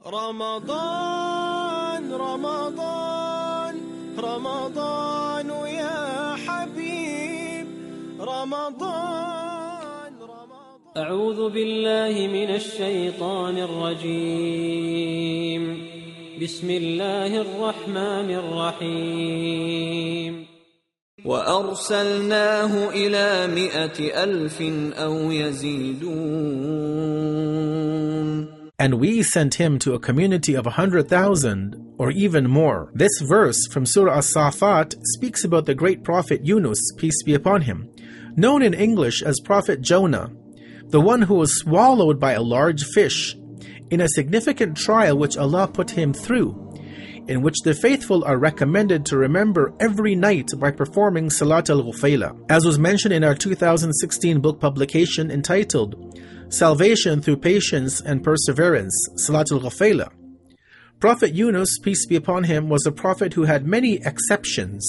رمضان رمضان رمضان يا حبيب رمضان أعوذ بالله من الشيطان الرجيم بسم الله الرحمن الرحيم وأرسلناه إلى 100,000 أو يزيدون. And we sent him to a community of 100,000 or even more. This verse from Surah As-Safat speaks about the great prophet Yunus, peace be upon him, known in English as Prophet Jonah, the one who was swallowed by a large fish, in a significant trial which Allah put him through, in which the faithful are recommended to remember every night by performing Salat al-Ghufayla, as was mentioned in our 2016 book publication entitled Salvation Through Patience and Perseverance, Salat al-Ghufayla. Prophet Yunus, peace be upon him, was a prophet who had many exceptions.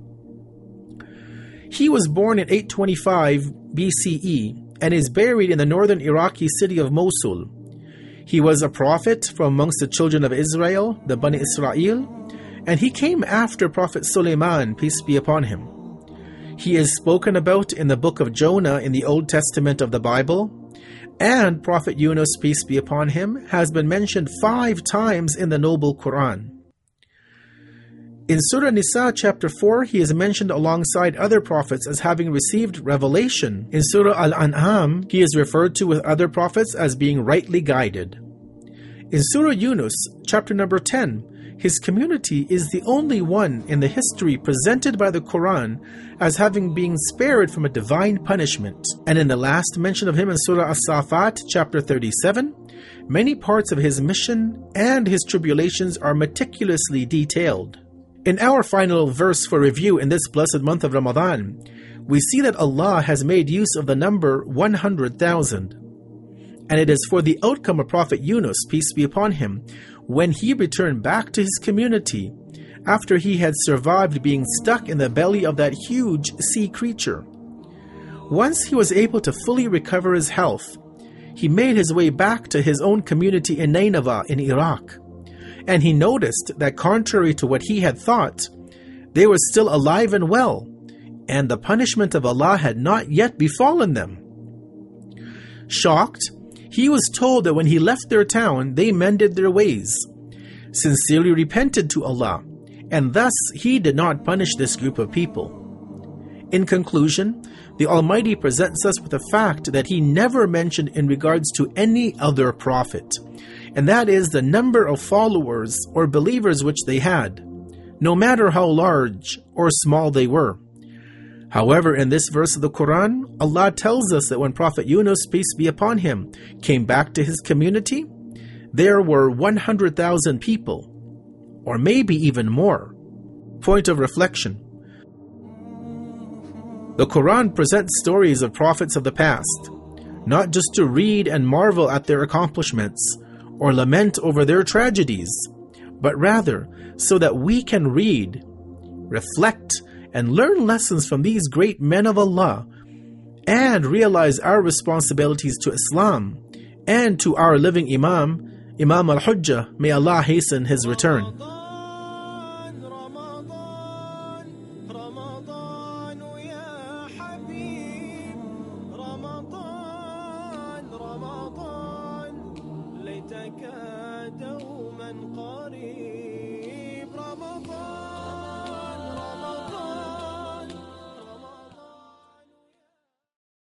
He was born in 825 BCE and is buried in the northern Iraqi city of Mosul. He was a prophet from amongst the children of Israel, the Bani Israel, and he came after Prophet Sulaiman, peace be upon him. He is spoken about in the book of Jonah in the Old Testament of the Bible, and Prophet Yunus, peace be upon him, has been mentioned 5 times in the Noble Quran. In Surah Nisa chapter 4, he is mentioned alongside other prophets as having received revelation. In Surah Al-An'am, he is referred to with other prophets as being rightly guided. In Surah Yunus chapter number 10, his community is the only one in the history presented by the Quran as having been spared from a divine punishment. And in the last mention of him in Surah As-Safat chapter 37, many parts of his mission and his tribulations are meticulously detailed. In our final verse for review in this blessed month of Ramadan, we see that Allah has made use of the number 100,000. And it is for the outcome of Prophet Yunus, peace be upon him, when he returned back to his community after he had survived being stuck in the belly of that huge sea creature. Once he was able to fully recover his health, he made his way back to his own community in Nineveh in Iraq. And he noticed that contrary to what he had thought, they were still alive and well, and the punishment of Allah had not yet befallen them. Shocked, he was told that when he left their town, they mended their ways, sincerely repented to Allah, and thus he did not punish this group of people. In conclusion, the Almighty presents us with a fact that He never mentioned in regards to any other prophet, and that is the number of followers or believers which they had, no matter how large or small they were. However, in this verse of the Quran, Allah tells us that when Prophet Yunus, peace be upon him, came back to his community, there were 100,000 people, or maybe even more. Point of reflection. The Quran presents stories of prophets of the past, not just to read and marvel at their accomplishments, or lament over their tragedies, but rather so that we can read, reflect, and learn lessons from these great men of Allah, and realize our responsibilities to Islam and to our living Imam al-Hujjah, may Allah hasten his return.